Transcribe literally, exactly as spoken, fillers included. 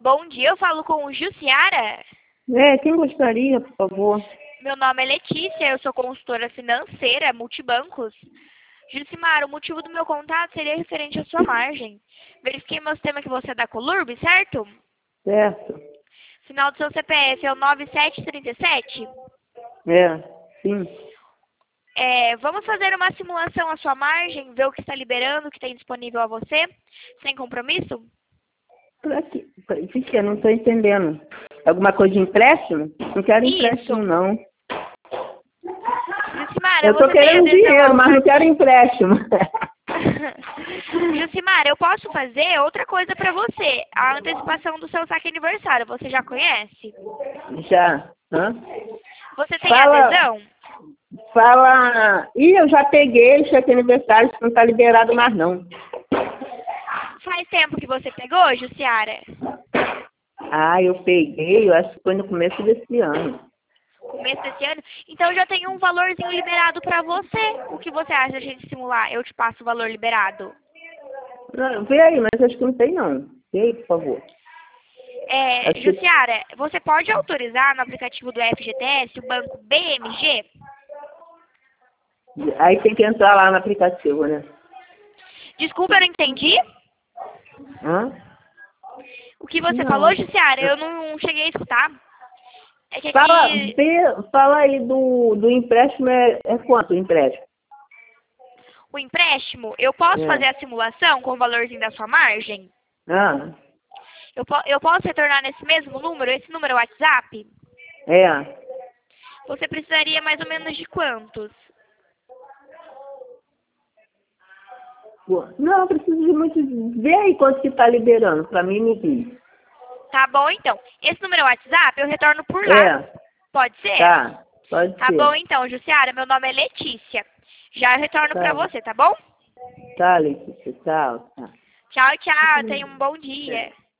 Bom dia, eu falo com o Jussiara. É, quem gostaria, por favor? Meu nome é Letícia, eu sou consultora financeira, multibancos. Jucimara, o motivo do meu contato seria referente à sua margem. Verifiquei meu sistema que você é da Colurb, certo? Certo. Final do seu C P F é o nove sete três sete? É, sim. É, vamos fazer uma simulação à sua margem, ver o que está liberando, o que tem disponível a você, sem compromisso? Pra quê? Pra- O que que é? Não estou entendendo. Alguma coisa de empréstimo? Não quero Isso. empréstimo, não. Jucimara, Eu estou você tem querendo adesão dinheiro, ao mas não quero empréstimo. Jucimara, eu posso fazer outra coisa para você. A antecipação do seu saque aniversário, você já conhece? Já. Hã? Você tem Fala, adesão? fala... Ih, eu já peguei cheque aniversário, isso não está liberado mais, não. Faz tempo que você pegou, Jussiara? Ah, eu peguei, eu acho que foi no começo desse ano. Começo desse ano? Então já tem um valorzinho liberado para você. O que você acha de a gente simular? Eu te passo o valor liberado. Não, vê aí, mas acho que não tem, não. Vê aí, por favor. É, Acho que... Jussiara, você pode autorizar no aplicativo do F G T S o banco B M G? Aí tem que entrar lá no aplicativo, né? Desculpa, eu não entendi. Hã? O que você Não. falou, Jussiara? Eu não cheguei a escutar. É que Fala, aqui vê, fala aí do, do empréstimo, é, é quanto o empréstimo? o empréstimo, eu posso É. fazer a simulação com o valorzinho da sua margem? Ah, Eu, po eu posso retornar nesse mesmo número? Esse número é o WhatsApp? é. Você precisaria mais ou menos de quantos? Pô, não, eu preciso de muito. Vê aí quanto que tá liberando, pra mim me diz. Tá bom, então. Esse número é o WhatsApp, eu retorno por lá. É, Pode ser? tá, pode Tá ser. bom, então, Jussiara. Meu nome é Letícia. Já eu retorno Tá, pra você, tá bom? tá, Letícia, tchau. Tá. Tchau, tchau. Tenha um bom dia.